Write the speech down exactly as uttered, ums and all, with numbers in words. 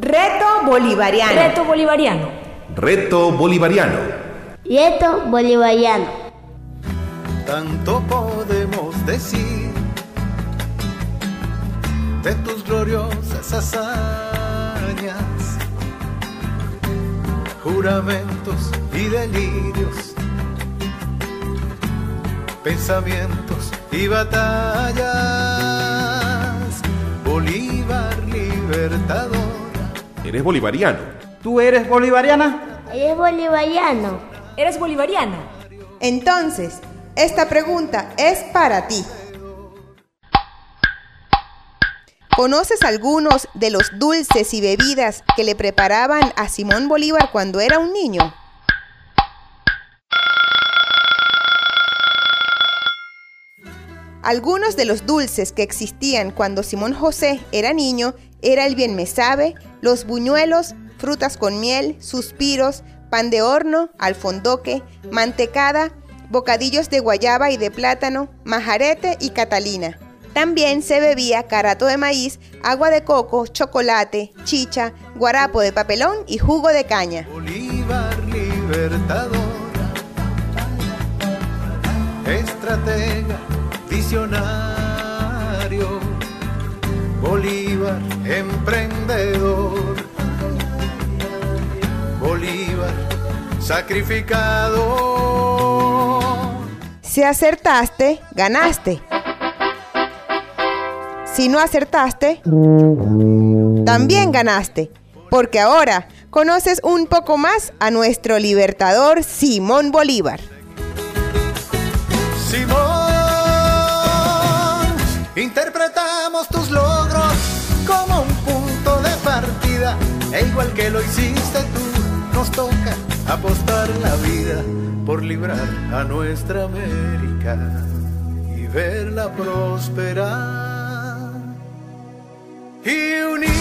Reto bolivariano. Reto bolivariano. Reto bolivariano. Reto bolivariano. Tanto podemos decir de tus gloriosas hazañas, juramentos y delirios, pensamientos y batallas. Bolívar libertador. ¿Eres bolivariano? ¿Tú eres bolivariana? ¿Eres bolivariano? ¿Eres bolivariano? Entonces, esta pregunta es para ti. ¿Conoces algunos de los dulces y bebidas que le preparaban a Simón Bolívar cuando era un niño? Algunos de los dulces que existían cuando Simón José era niño era el bien me sabe, los buñuelos, frutas con miel, suspiros, pan de horno, alfondoque, mantecada, bocadillos de guayaba y de plátano, majarete y catalina. También se bebía carato de maíz, agua de coco, chocolate, chicha, guarapo de papelón y jugo de caña. Bolívar libertador, estratega, visionario. Bolívar emprendedor, Bolívar sacrificado. Si acertaste, ganaste. Si no acertaste, también ganaste, porque ahora conoces un poco más a nuestro libertador Simón Bolívar. Simón, interpretamos tus logros como un punto de partida, e igual que lo hiciste tú, nos toca apostar la vida por librar a nuestra América y verla prosperar y unir.